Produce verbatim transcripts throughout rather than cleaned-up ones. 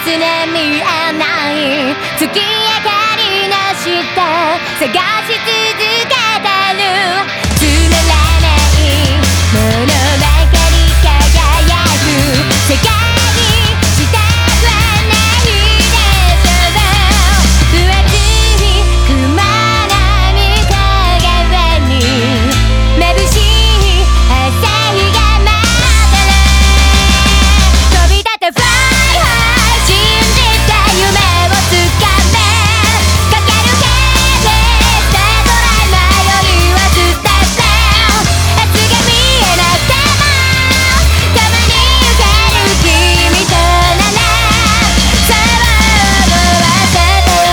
すね見えない月明かりの下探し続けてるつまらないものばかり輝く世界にしたくはないでしょう分厚い雲の向こう側に眩しい朝日が待ってる飛び立て Fly high 信じた夢をつかめかけるけでスタートライン迷いは捨てて明日が見えなくてもたまに受ける君とならそう思わせたよ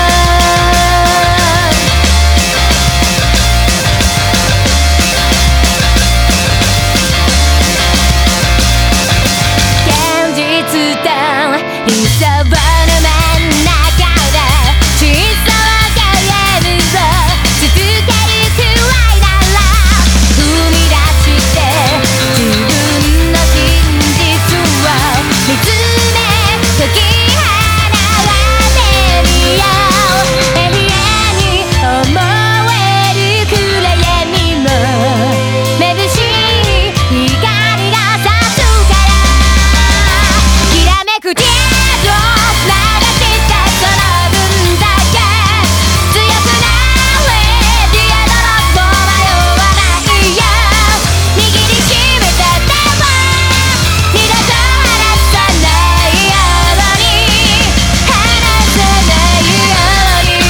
現実と理想の真ん中で真相がゲームを続けるくらいなら踏み出して自分の真実を見つめ解き放ってみよう永遠に思える暗闇も眩しい光が差すからきらめくティアドロップ流したその分だけ強くなれティアドロップも迷わないよ握りしめた手を二度と離さないように離さないように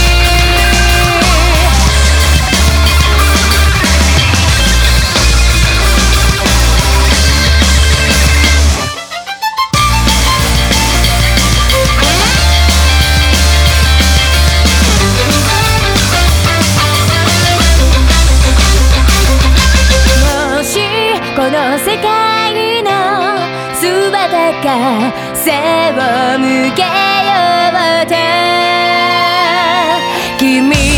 もしこの世界の全てが背を向けようと君